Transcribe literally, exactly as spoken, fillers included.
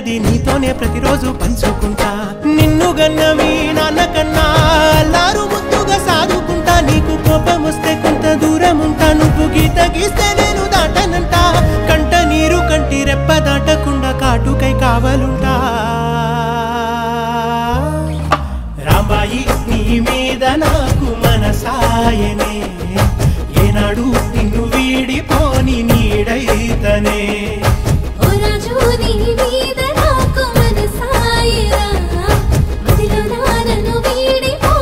ఉన్నది నీతోనే ప్రతిరోజు పంచుకుంటా నిన్ను గన్న మీ నాన్న కన్నా అల్లారు ముద్దుగా సాదుకుంటా నీకు కోపం వస్తే కొంత దూరం ఉంటా నువ్వు గీత గీస్తే నేను దాటనంటా కంట నీరు కంటి రెప్ప దాటకుండా కాటుకై కావలుంటా రాంబాయి నీ మీద నాకు మనసాయనే